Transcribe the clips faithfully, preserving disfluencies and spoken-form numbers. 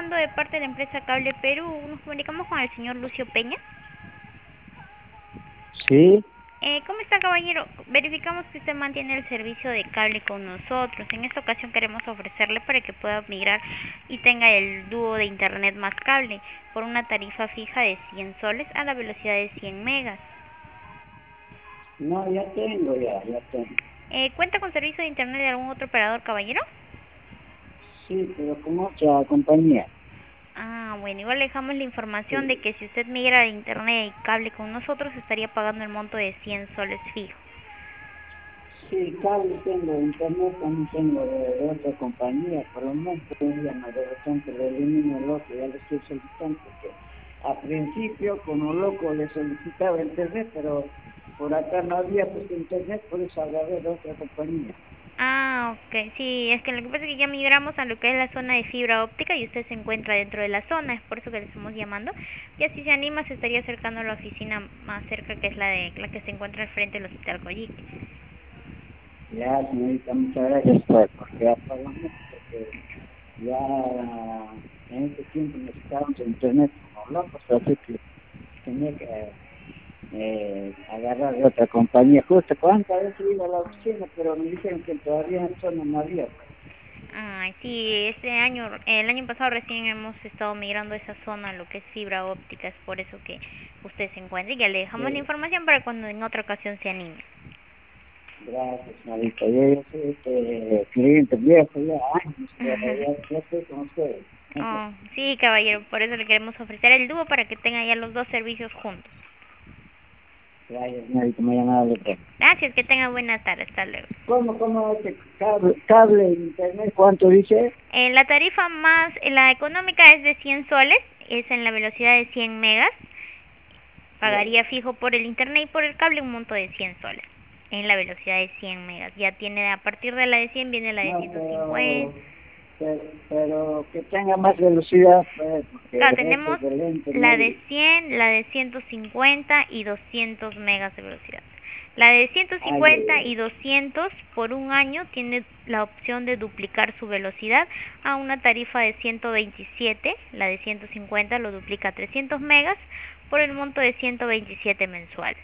llamando de parte de la empresa Cable Perú. Nos comunicamos con el señor Lucio Peña. Sí, Eh, ¿Cómo está, caballero? Verificamos que usted mantiene el servicio de cable con nosotros. En esta ocasión queremos ofrecerle para que pueda migrar y tenga el dúo de internet más cable por una tarifa fija de cien soles a la velocidad de cien megas. no, ya tengo, ya, ya tengo. Eh, ¿Cuenta con servicio de internet de algún otro operador, caballero? Sí, pero con otra compañía. Ah, bueno, igual le dejamos la información de Sí, que si usted migra de internet y cable con nosotros estaría pagando el monto de cien soles fijo. sí, cable tengo, internet también tengo de, de otra compañía. Por el momento, ya no, de repente le elimino el otro, ya le estoy solicitando, porque a principio, como loco, le solicitaba internet, pero por acá no había pues internet, por eso agarré de otra compañía. Ah, ok, sí, es que lo que pasa es que ya migramos a lo que es la zona de fibra óptica y usted se encuentra dentro de la zona, es por eso que le estamos llamando. Y así se anima, se estaría acercando a la oficina más cerca, que es la de la que se encuentra al frente del Hospital Coyic. Ya, señorita, muchas gracias por, porque ya por lo menos, porque ya en este tiempo necesitábamos internet como locos, así que tenía que eh, agarrar de otra compañía. Justo cuántas veces iba a la oficina, pero me dijeron que todavía en zona no había. Pues. Ay, sí, este año, el año pasado recién hemos estado migrando a esa zona, lo que es fibra óptica, es por eso que usted se encuentra y ya le dejamos la Eh, información para cuando en otra ocasión se anime. gracias, señorita. Yo ya soy este cliente viejo, ya años, pero ya, ya estoy con ustedes. Oh, sí, caballero, por eso le queremos ofrecer el dúo para que tenga ya los dos servicios juntos. Gracias, señorita, muy amable. Pues. Gracias, que tenga buena tarde, hasta luego. ¿Cómo, cómo este cable, cable, internet, cuánto dice? Eh, la tarifa más, eh, la económica es de cien soles, es en la velocidad de cien megas. Ya. Pagaría fijo por el internet y por el cable un monto de cien soles, en la velocidad de cien megas. Ya tiene, a partir de la de cien viene la de No, ciento cincuenta. pero, pero, pero que tenga más velocidad, pues, porque Claro, eso tenemos del la internet, de cien, la de ciento cincuenta y doscientos megas de velocidad. La de ciento ay, ay, cincuenta y ay. doscientos por un año tiene la opción de duplicar su velocidad a una tarifa de ciento veintisiete. La de ciento cincuenta lo duplica a trescientos megas por el monto de ciento veintisiete mensual.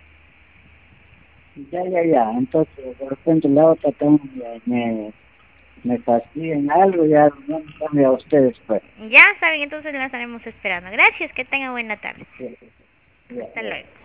Ya, ya, ya. Entonces, de repente la otra también me, me fastidian algo, ya no me cambia a ustedes, pues. Ya saben, entonces la estaremos esperando. Gracias, que tengan buena tarde. Sí, ya, Hasta ya. luego.